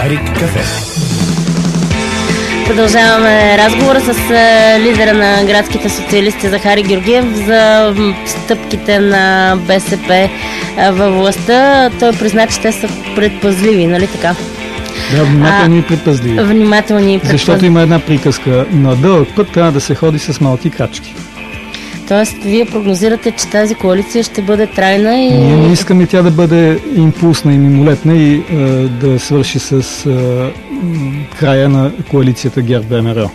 Дарик кафе. Продължаваме разговора с лидера на градските социалисти Захари Георгиев за стъпките на БСП във властта. Той призна, че те са предпазливи, нали така? Да, внимателни и предпазливи. Внимателни и предпазливи. Защото има една приказка: на дълъг път трябва да се ходи с малки крачки. Тоест, вие прогнозирате, че тази коалиция ще бъде трайна и... Ние не искаме тя да бъде импулсна и мимолетна и да свърши с края на коалицията ГЕРБ-ВМРО.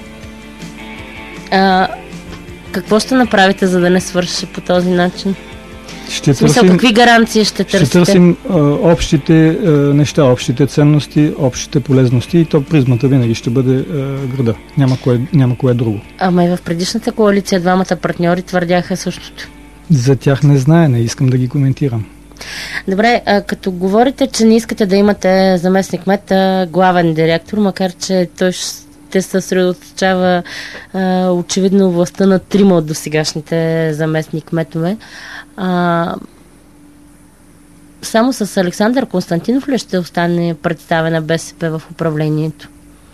Какво ще направите, за да не свърши по този начин? Ще търсим, какви гаранции ще търсите? Ще търсим общите неща, общите ценности, общите полезности, и то призмата винаги ще бъде града. Няма кое друго. Ама и в предишната коалиция двамата партньори твърдяха същото. За тях не знае, не искам да ги коментирам. Добре, като говорите, че не искате да имате заместник-кмет, главен директор, макар че той ще съсредоточава очевидно властта на 3 от досегашните заместник-кметове. Само с Александър Константинов ли ще остане представена БСП в управлението?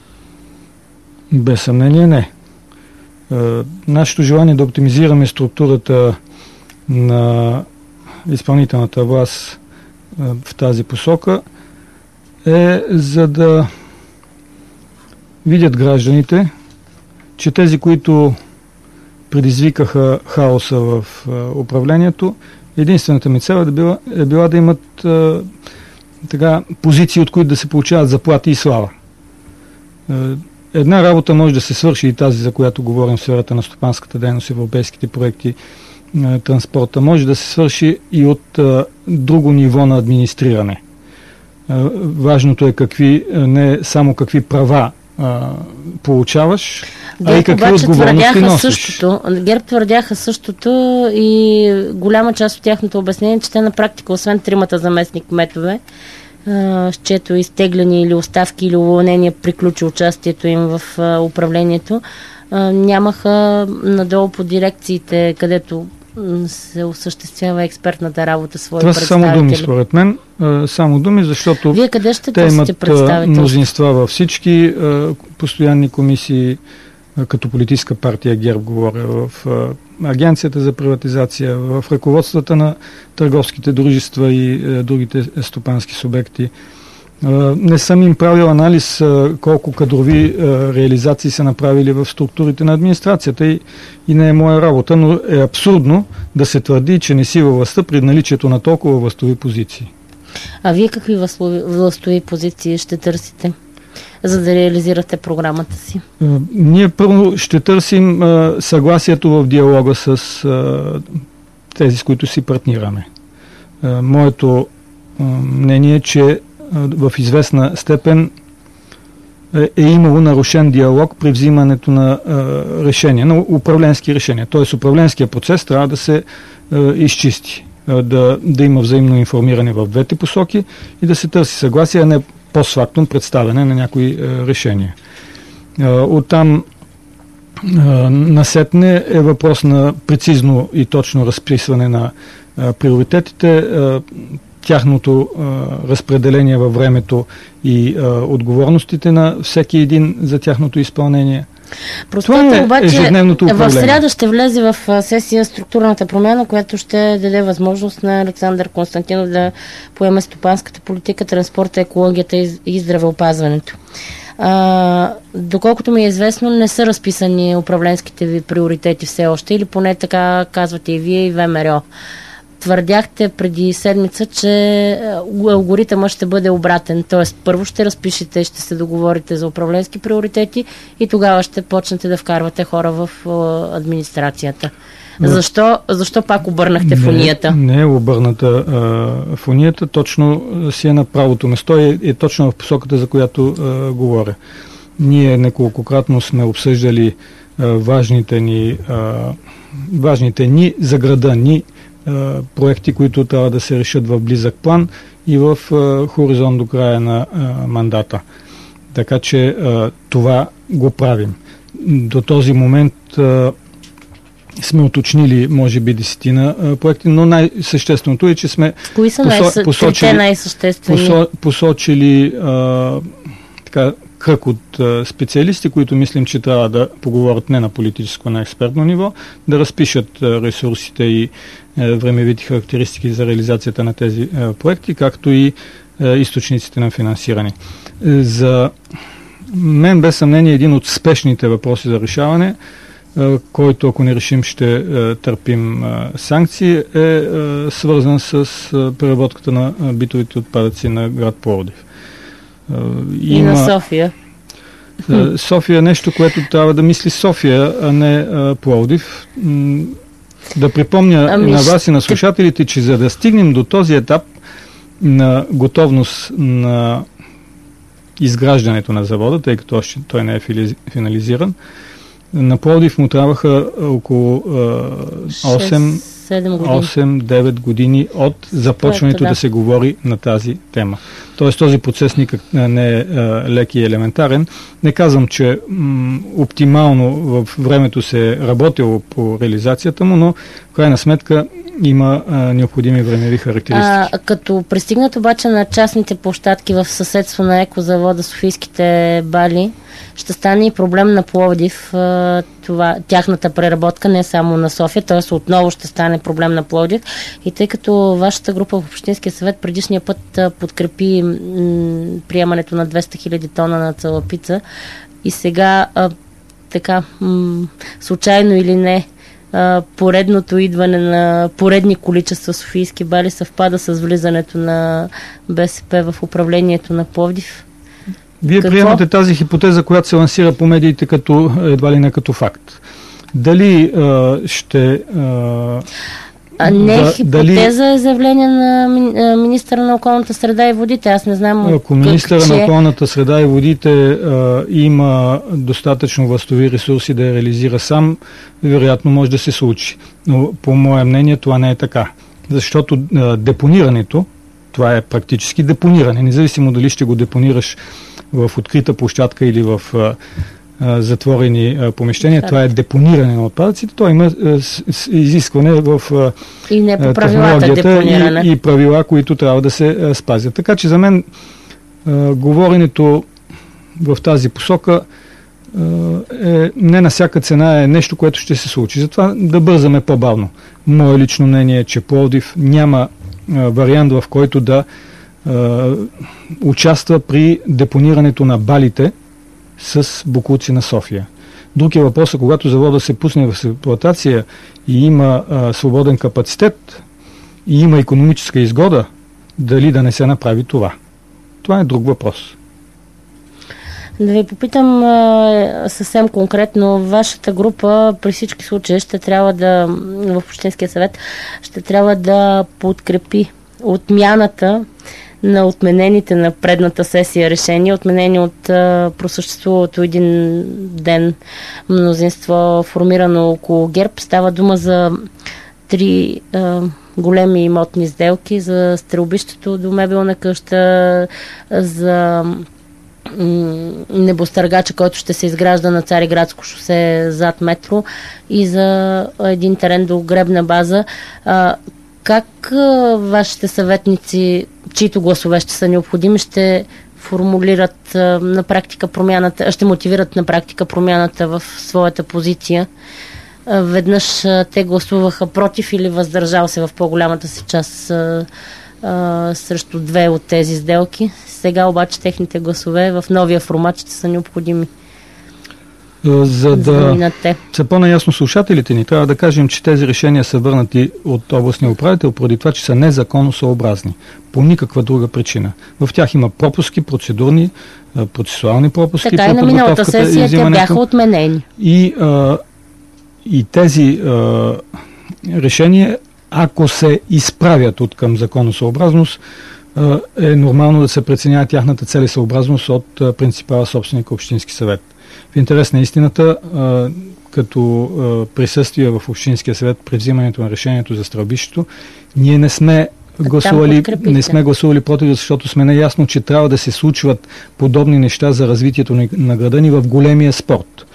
Без съмнение не. Нашето желание да оптимизираме структурата на изпълнителната власт в тази посока е за да видят гражданите, че тези, които предизвикаха хаоса в управлението, единствената ми цел е била да имат позиции, от които да се получават заплати и слава. Една работа може да се свърши, и тази, за която говорим в сферата на стопанската дейност, европейските проекти, транспорта, може да се свърши и от друго ниво на администриране. Важното е не само какви права получаваш, а и какви отговорности носиш. ГЕРБ твърдяха същото и голяма част от тяхното обяснение, че те на практика, освен 3 заместник-кметове, с чието изтегляни или оставки или уволнения приключи участието им в управлението, нямаха надолу по дирекциите, където се осъществява експертната работа, свои представители. Това са само думи, според мен. Само думи, защото вие къде ще те имат мнозинства във всички постоянни комисии, като политическа партия ГЕРБ, говоря, в Агенцията за приватизация, в ръководствата на търговските дружества и другите стопански субекти. Не съм им правил анализ колко кадрови реализации са направили в структурите на администрацията и не е моя работа, но е абсурдно да се твърди, че не си във властта при наличието на толкова властови позиции. А вие какви властови позиции ще търсите, за да реализирате програмата си? Ние първо ще търсим съгласието в диалога с тези, с които си партнираме. Моето мнение е, че в известна степен е имало нарушен диалог при взимането на решения, на управленски решения. Т.е. управленския процес трябва да се изчисти, да има взаимно информиране в двете посоки и да се търси съгласие, а не постфактум представяне на някои решения. Оттам насетне е въпрос на прецизно и точно разписване на приоритетите, тяхното разпределение във времето и отговорностите на всеки един за тяхното изпълнение. Простата, обаче, ежедневното управление. В сряда ще влезе в сесия структурната промяна, която ще даде възможност на Александър Константинов да поеме стопанската политика, транспорта, екологията и здравеопазването. Доколкото ми е известно, не са разписани управленските ви приоритети все още, или поне така казвате и вие, и ВМРО. Твърдяхте преди седмица, че алгоритъмът ще бъде обратен. Т.е. първо ще разпишете, ще се договорите за управленски приоритети и тогава ще почнете да вкарвате хора в администрацията. Защо пак обърнахте фунията? Не е обърната фунията, точно си е на правото место и е точно в посоката, за която говоря. Ние неколкократно сме обсъждали важните ни за града ни проекти, които трябва да се решат в близък план и в хоризонт до края на мандата. Така че това го правим. До този момент сме уточнили, може би, 10 проекти, но най-същественото е, че сме Кои са най-съществени? посочили така кръг от специалисти, които мислим, че трябва да поговорят не на политическо, на експертно ниво, да разпишат ресурсите и времевите характеристики за реализацията на тези проекти, както и източниците на финансиране. За мен без съмнение един от спешните въпроси за решаване, който ако не решим ще търпим санкции, е свързан с преработката на битовите отпадъци на град Пловдив. И на София. София е нещо, което трябва да мисли София, а не Пловдив. Да припомня на вас и на слушателите, че за да стигнем до този етап на готовност на изграждането на завода, тъй като още той не е финализиран, на Пловдив му трябваха около 8-9 години от започването да се говори на тази тема. Тоест този процес никак не е лек и елементарен. Не казвам, че оптимално в времето се е работило по реализацията му, но в крайна сметка има необходими времеви характеристики. Като пристигнат обаче на частните площадки в съседство на екозавода Софийските бали, ще стане и проблем на Пловдив, тяхната преработка, не само на София, т.е. отново ще стане проблем на Пловдив. И тъй като вашата група в Общинския съвет предишния път подкрепи приемането на 200 000 тона на цалапица и сега така случайно или не, поредното идване на поредни количества софийски бали съвпада с влизането на БСП в управлението на Пловдив. Вие приемате тази хипотеза, която се лансира по медиите като едва ли не като факт. Дали ще... хипотеза е заявление на министъра на околната среда и водите. Аз не знам... Ако министъра на околната среда и водите има достатъчно властови ресурси да я реализира сам, вероятно може да се случи. Но по мое мнение това не е така. Защото депонирането, това е практически депониране. Независимо дали ще го депонираш в открита площадка или в затворени помещения, това е депониране на отпадъците. То има изискване в технологията и правила, които трябва да се спазят. Така че за мен говоренето в тази посока не на всяка цена е нещо, което ще се случи. Затова да бързаме по-бавно. Мое лично мнение е, че Пловдив няма вариант, в който да участва при депонирането на балите с боклуци на София. Друг е въпросът, когато завода се пусне в експлоатация и има свободен капацитет и има икономическа изгода, дали да не се направи това. Това е друг въпрос. Да ви попитам съвсем конкретно, вашата група при всички случаи ще трябва да, в Общинския съвет, ще трябва да подкрепи отмяната на отменените на предната сесия решения, отменени от просъществувалото един ден мнозинство, формирано около ГЕРБ. Става дума за 3 големи имотни сделки, за стрелбището до мебелна къща, за небостъргача, който ще се изгражда на Цариградско шосе зад метро и за един терен до гребна база. Как вашите съветници, чието гласове ще са необходими, ще формулират на практика промяната, ще мотивират на практика промяната в своята позиция? Веднъж те гласуваха против или въздържал се в по-голямата си част срещу 2 от тези сделки. Сега обаче техните гласове в новия формат ще са необходими. За да са по-наясно слушателите ни, трябва да кажем, че тези решения са върнати от областния управител, поради това, че са незаконосъобразни. По никаква друга причина. В тях има пропуски, процедурни, процесуални пропуски. Така и на миналата сесия те бяха отменени. И тези решения, ако се изправят от към законосъобразност, е нормално да се преценява тяхната целесъобразност от принципала собственика Общински съвет. В интерес на истината, като присъствие в Общинския съвет при взимането на решението за стрелбището, ние не сме гласували против, защото сме наясно, че трябва да се случват подобни неща за развитието на града ни в големия спорт.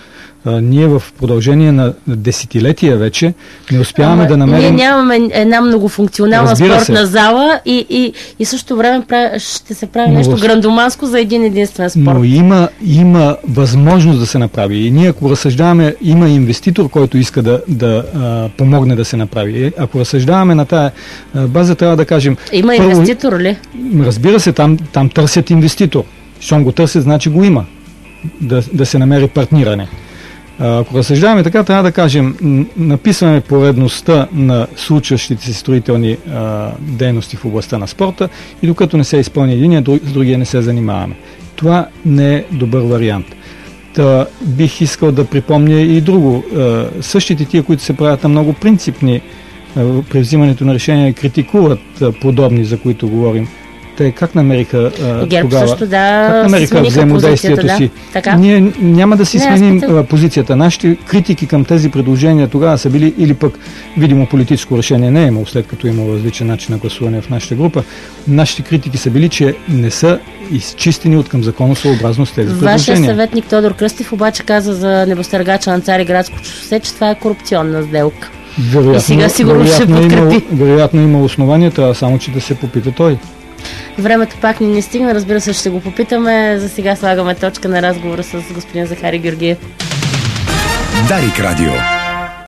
Ние в продължение на десетилетия вече не успяваме да намерим... Ние нямаме една многофункционална спортна зала и също време ще се прави нещо грандоманско за един единствен спорт. Но има възможност да се направи. И ние, ако разсъждаваме, има инвеститор, който иска да помогне да се направи. Ако разсъждаваме на тая база, трябва да кажем... Има инвеститор ли? Разбира се, там търсят инвеститор. Щом го търсят, значи го има. Да се намери партниране. Ако разсъждаваме така, трябва да кажем, написваме поредността на случващите се строителни дейности в областта на спорта и докато не се изпълни единия, с другия не се занимаваме. Това не е добър вариант. Бих искал да припомня и друго. Същите тия, които се правят на много принципни при взимането на решения, критикуват подобни, за които говорим. Те как намериха тогава? Също, как намериха взаимодействието си? Така? Ние няма да си сменим позицията. Нашите критики към тези предложения тогава са били или пък видимо политическо решение не е имало, след като имало различен начин на гласуване в нашата група. Нашите критики са били, че не са изчистени от към законосъобразност тези предложения. Вашия съветник Тодор Кръстев обаче каза за небостъргача на Цариградско шосе, че това е корупционна сделка. И сега сигурно ще подкрепи. Вероятно има основанията, само че да се попита той. Времето пак ни не стигна, разбира се, ще го попитаме. За сега слагаме точка на разговора с господин Захари Георгиев. Дарик радио.